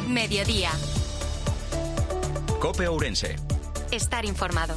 Mediodía. COPE Ourense. Estar informado.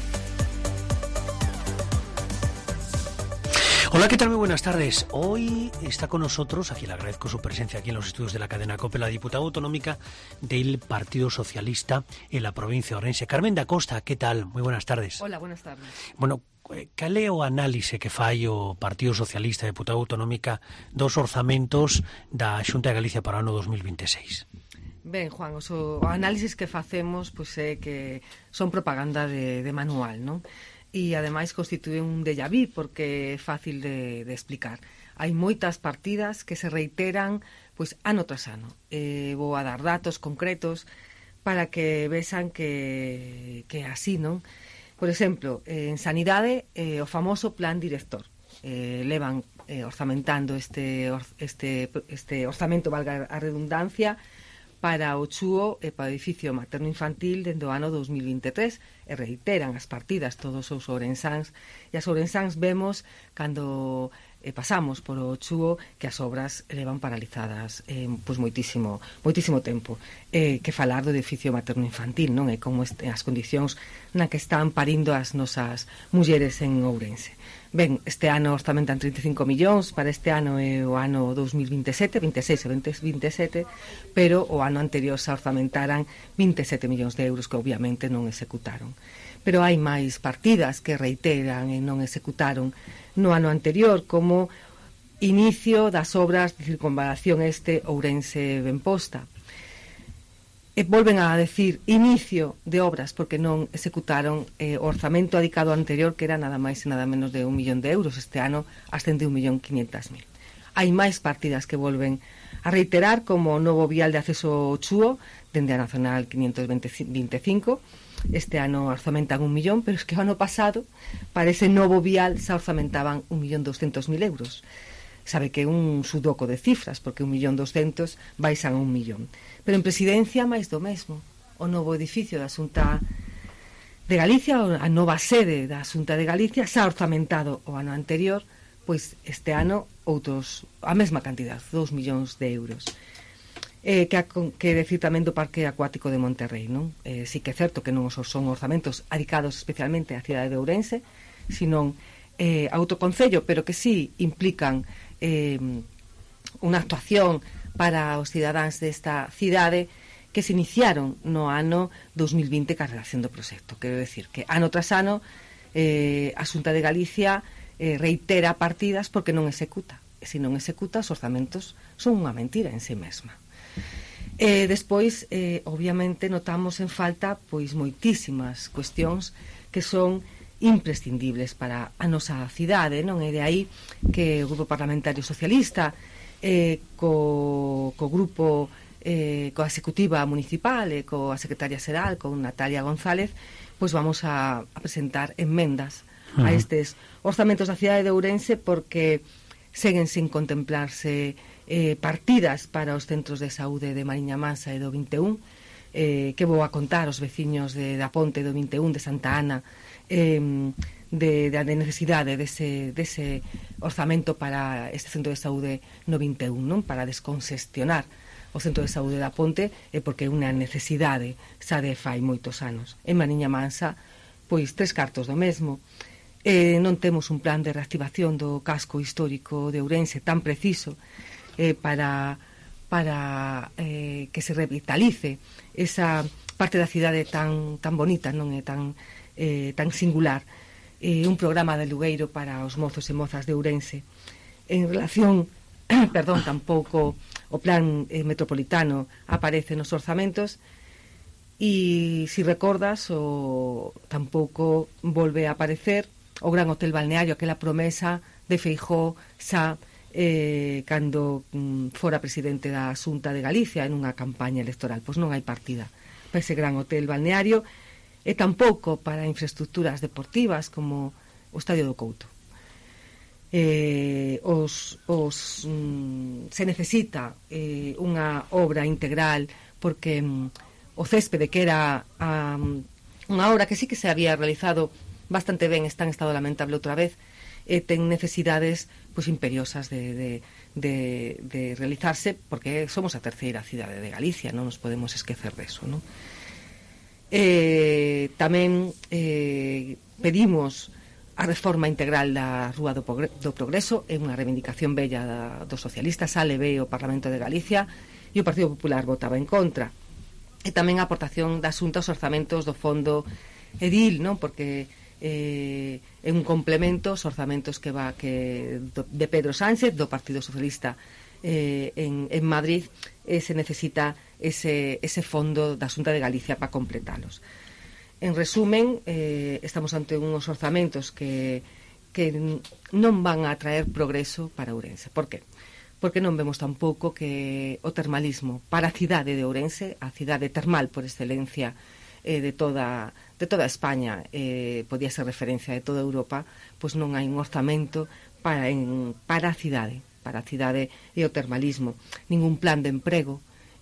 Hola, ¿qué tal? Muy buenas tardes. Hoy está con nosotros, aquí le agradezco su presencia aquí en los estudios de la cadena COPE, la diputada autonómica del Partido Socialista en la provincia de Ourense, Carmen da Costa. ¿Qué tal? Muy buenas tardes. Hola, buenas tardes. Bueno, cal é o análise que fai o Partido Socialista, diputada autonómica, dos orzamentos da Xunta de Galicia para o ano 2026? Ben, Juan, o análisis que facemos pois é que son propaganda de manual, non? E, ademais, constitúe un déjà vu porque é fácil de explicar. Hai moitas partidas que se reiteran pois ano tras ano. Vou a dar datos concretos para que vexan que é así, non? Por exemplo, en Sanidade, o famoso plan director. Levan orzamentando este orzamento, valga a redundancia, para o chúo e para o edificio materno-infantil dende o ano 2023 e reiteran as partidas todos os ourensáns, e as ourensáns vemos cando pasamos por o chúo que as obras levan paralizadas pois moitísimo tempo. Que falar do edificio materno-infantil, non é como as condicións na que están parindo as nosas mulleres en Ourense. Ben, este ano orzamentan 35 millóns, para este ano é o ano 2027, 26 e 27, pero o ano anterior se orzamentaran 27 millóns de euros que obviamente non executaron. Pero hai máis partidas que reiteran e non executaron no ano anterior, como inicio das obras de circunvalación Ourense-Benposta. E volven a decir inicio de obras porque non executaron o orzamento adicado anterior, que era nada máis e nada menos de 1 millón de euros. Este ano ascende 1.500.000. Hai máis partidas que volven a reiterar, como o novo vial de acceso ao chúo dende a Nacional 525. Este ano orzamentan 1 millón, pero es que o ano pasado para ese novo vial se orzamentaban 1.200.000 euros. Sabe que é un sudoco de cifras, porque 1.200.000 baixan a 1 millón. Pero en presidencia, máis do mesmo. O novo edificio da Xunta de Galicia, a nova sede da Xunta de Galicia, xa orzamentado o ano anterior, pois este ano a mesma cantidad, 2 millóns de euros. Que decir tamén do Parque Acuático de Monterrey, non? Sí que é certo que non son orzamentos adicados especialmente á cidade de Ourense, senón autoconcello, pero que sí implican unha actuación para os cidadáns desta cidade que se iniciaron no ano 2020 ca redacción do proxecto. Quero decir que ano tras ano a Xunta de Galicia reitera partidas porque non executa. E se non executa, os orzamentos son unha mentira en sí mesma. Despois, obviamente, notamos en falta pois moitísimas cuestións que son imprescindibles para a nosa cidade, non? É de aí que o Grupo Parlamentario Socialista co grupo coa Executiva Municipal e coa Secretaria Xeral, con Natalia González, pois vamos a presentar enmendas a estes orzamentos da cidade de Ourense, porque seguen sin contemplarse partidas para os centros de saúde de Mariña Mansa e do 21, que vou a contar aos veciños da Ponte do 21, de Santa Ana, de necesidade dese orzamento para este centro de saúde no 21, non? Para descongestionar o centro de saúde da Ponte, porque é unha necesidade xa de fai moitos anos. En Mariña Mansa, pois 3/4 do mesmo. Non temos un plan de reactivación do casco histórico de Ourense tan preciso para que se revitalice esa parte da cidade tan bonita, non é tan singular. Un programa de alugueiro para os mozos e mozas de Ourense. En relación, tampouco o plan metropolitano aparece nos orzamentos, e se recordas, tampouco volve a aparecer o Gran Hotel Balneario, aquela promesa de Feijóo xa cando fora presidente da Xunta de Galicia en unha campaña electoral. Pois non hai partida para ese Gran Hotel Balneario, e tampouco para infraestructuras deportivas como o Estadio do Couto. Se necesita unha obra integral, porque o céspede, que era unha obra que sí que se había realizado bastante ben, está en estado lamentable outra vez, ten necesidades pois imperiosas de realizarse, porque somos a terceira cidade de Galicia, non nos podemos esquecer deso, non? Tamén pedimos a reforma integral da Rúa do Progreso, é unha reivindicación bella dos socialistas, sale o Parlamento de Galicia e o Partido Popular votaba en contra. E tamén a aportación da Xunta aos orzamentos do Fondo Edil, non? Porque é un complemento aos orzamentos de Pedro Sánchez, do Partido Socialista en Madrid, se necesita ese fondo da Xunta de Galicia para completalos. En resumen, estamos ante uns orzamentos que non van a traer progreso para Ourense. Por qué? Porque non vemos tampouco que o termalismo para a cidade de Ourense, a cidade termal por excelencia de toda España, podía ser referencia de toda Europa, pois non hai un orzamento para a cidade e o termalismo, ningún plan de emprego,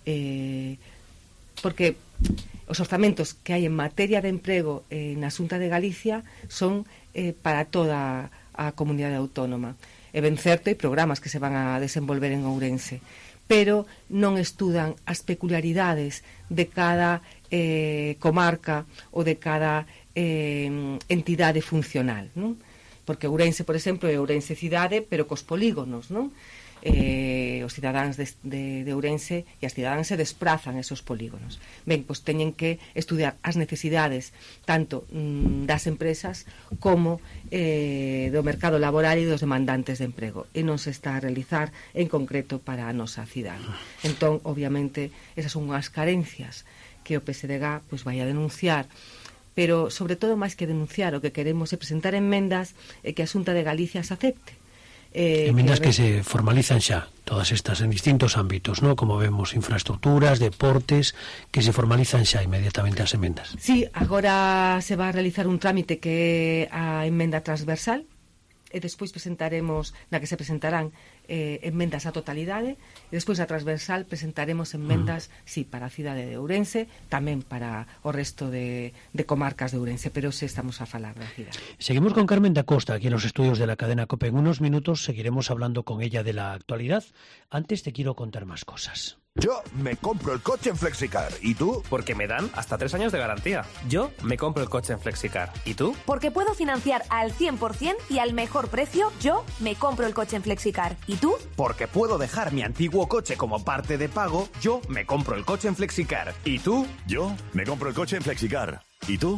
porque os orzamentos que hai en materia de emprego na Xunta de Galicia son para toda a comunidade autónoma. É ben certo, hai programas que se van a desenvolver en Ourense, pero non estudan as peculiaridades de cada comarca ou de cada entidade funcional, non? Porque Ourense, por exemplo, é Ourense cidade, pero cos polígonos, non? Os cidadáns de Ourense e as cidadáns se desprazan esos polígonos. Ben, pois teñen que estudiar as necesidades tanto das empresas como do mercado laboral e dos demandantes de emprego, e non se está a realizar en concreto para a nosa cidade. Entón, obviamente, esas son as carencias que o PSDG pois vai a denunciar, pero sobre todo, máis que denunciar, o que queremos é presentar enmendas e que a Xunta de Galicia se acepte. Enmendas que se formalizan xa, todas estas en distintos ámbitos, ¿no? Como vemos, infraestructuras, deportes, que se formalizan xa inmediatamente as enmendas. Sí, agora se va a realizar un trámite que é a enmenda transversal, e despois presentaremos, na que se presentarán enmendas á totalidade, e despois a transversal presentaremos enmendas, sí, para a cidade de Ourense, tamén para o resto de comarcas de Ourense, pero se estamos a falar da cidade. Seguimos con Carmen da Costa, aquí en los estudios de la cadena COPE. En unos minutos seguiremos hablando con ella de la actualidad. Antes te quiero contar más cosas. Yo me compro el coche en Flexicar. ¿Y tú? Porque me dan hasta 3 años de garantía. Yo me compro el coche en Flexicar. ¿Y tú? Porque puedo financiar al 100% y al mejor precio. Yo me compro el coche en Flexicar. ¿Y tú? Porque puedo dejar mi antiguo coche como parte de pago. Yo me compro el coche en Flexicar. ¿Y tú? Yo me compro el coche en Flexicar. ¿Y tú?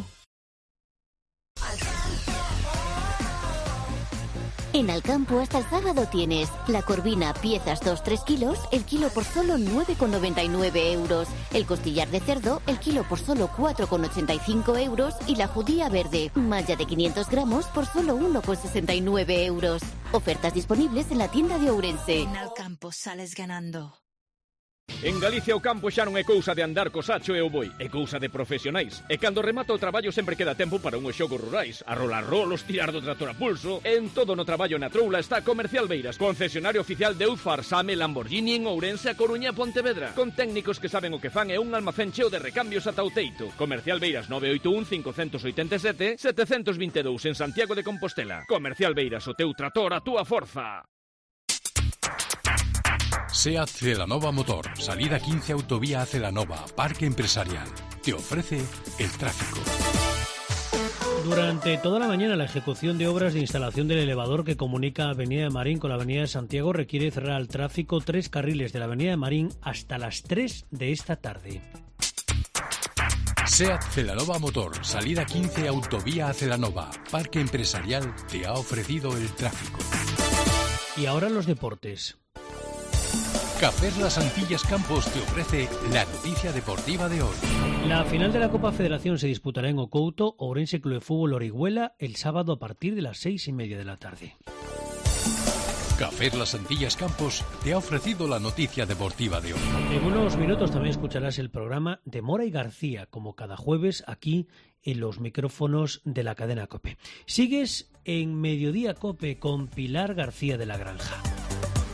En Alcampo hasta el sábado tienes la corvina piezas 2-3 kilos, el kilo por solo 9,99 euros. El costillar de cerdo, el kilo por solo 4,85 euros. Y la judía verde, malla de 500 gramos por solo 1,69 euros. Ofertas disponibles en la tienda de Ourense. En Alcampo sales ganando. En Galicia o campo xa non é cousa de andar co sacho e o boi, é cousa de profesionais. E cando remata o traballo sempre queda tempo para unhos xogos rurais, a rolar rolos, tirar do trator a pulso. En todo no traballo na troula está Comercial Beiras, concesionario oficial de Eufar, Same, Lamborghini en Ourense, A Coruña e Pontevedra. Con técnicos que saben o que fan e un almacén cheo de recambios ata o teito. Comercial Beiras 981 587 722 en Santiago de Compostela. Comercial Beiras, o teu trator, a túa forza. SEAT Celanova Motor, salida 15 autovía a Celanova, Parque Empresarial. Te ofrece el tráfico. Durante toda la mañana, la ejecución de obras de instalación del elevador que comunica Avenida de Marín con la Avenida de Santiago requiere cerrar al tráfico 3 carriles de la Avenida de Marín hasta las 3 de esta tarde. SEAT Celanova Motor, salida 15 autovía a Celanova, Parque Empresarial te ha ofrecido el tráfico. Y ahora los deportes. Cafés Las Antillas Campos te ofrece la noticia deportiva de hoy. La final de la Copa Federación se disputará en Ocouto, Ourense Club de Fútbol Orihuela, el sábado a partir de las 6:30 de la tarde. Cafés Las Antillas Campos te ha ofrecido la noticia deportiva de hoy. En unos minutos también escucharás el programa de Mora y García, como cada jueves aquí en los micrófonos de la cadena COPE. Sigues en Mediodía COPE con Pilar García de la Granja.